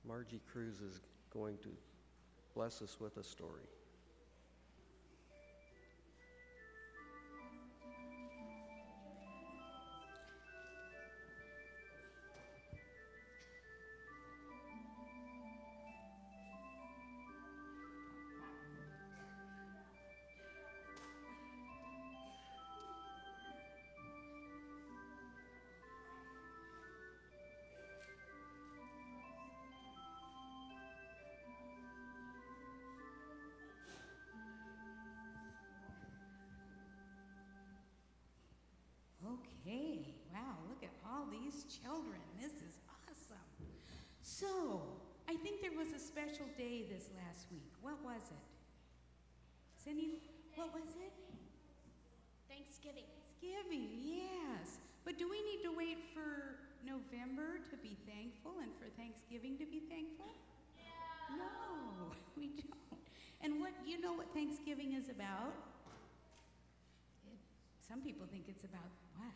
Margie Cruz is going to bless us with a story. Okay, wow, look at all these children. This is awesome. So, I think there was a special day this last week. What was it? What was it? Thanksgiving. Thanksgiving, yes. But do we need to wait for November to be thankful and for Thanksgiving to be thankful? No, we don't. And you know what Thanksgiving is about? Some people think it's about what?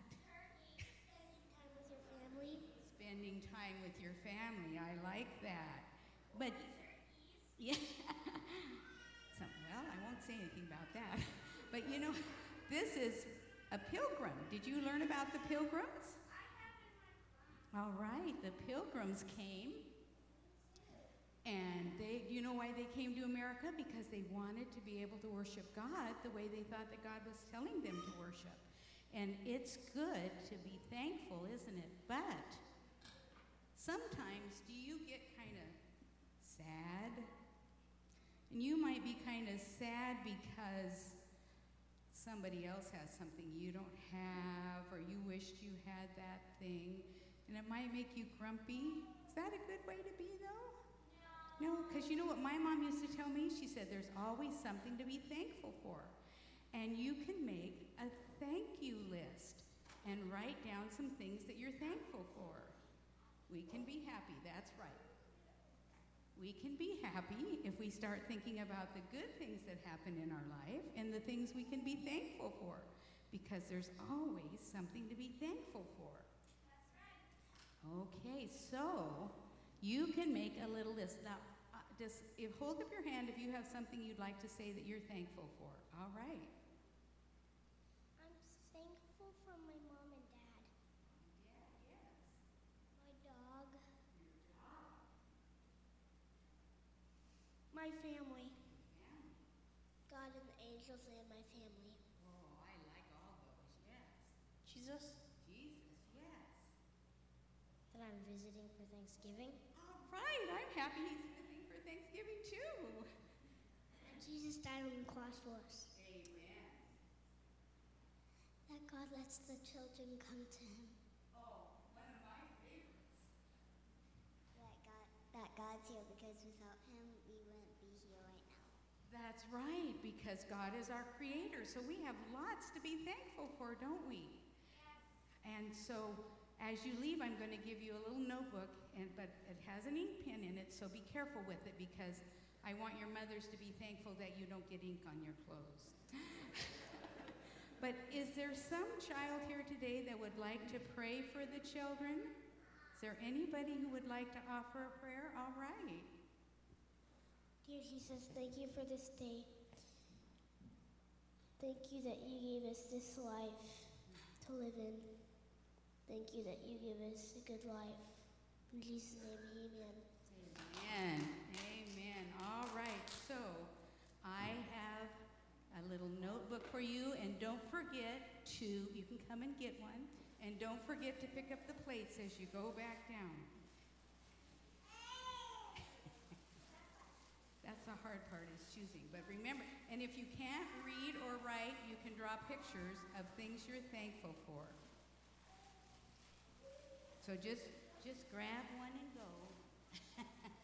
Spending time with your family. I like that. But, yeah. Well, I won't say anything about that. But you know, this is a pilgrim. Did you learn about the pilgrims? All right, the pilgrims came. And you know why they came to America? Because they wanted to be able to worship God the way they thought that God was telling them to worship. And it's good to be thankful, isn't it? But sometimes do you get kind of sad? And you might be kind of sad because somebody else has something you don't have, or you wished you had that thing, and it might make you grumpy. Is that a good way to be, though? No, because you know what my mom used to tell me? She said there's always something to be thankful for. And you can make a thank you list and write down some things that you're thankful for. We can be happy, that's right. We can be happy if we start thinking about the good things that happen in our life and the things we can be thankful for, because there's always something to be thankful for. Okay, so you can make a little list. Now, hold up your hand if you have something you'd like to say that you're thankful for. All right. I'm thankful for my mom and dad. Yeah, yes. My dog. Your dog. My family. Yeah. God and the angels and my family. Oh, I like all those, yes. Jesus. Jesus, yes. That I'm visiting for Thanksgiving. All right, I'm happy he's visiting for Thanksgiving too. And Jesus died on the cross for us. Amen. That God lets the children come to him. Oh, one of my favorites. That God's here because without him, we wouldn't be here right now. That's right, because God is our creator, so we have lots to be thankful for, don't we? Yes. And so, as you leave, I'm going to give you a little notebook, but it has an ink pen in it, so be careful with it, because I want your mothers to be thankful that you don't get ink on your clothes. But is there some child here today that would like to pray for the children? Is there anybody who would like to offer a prayer? All right. Dear Jesus, thank you for this day. Thank you that you gave us this life to live in. Thank you that you give us a good life. In Jesus' name, amen. Amen. Amen. All right. So I have a little notebook for you, and don't forget you can come and get one, and don't forget to pick up the plates as you go back down. That's the hard part, is choosing. But remember, and if you can't read or write, you can draw pictures of things you're thankful for. So just grab one and go.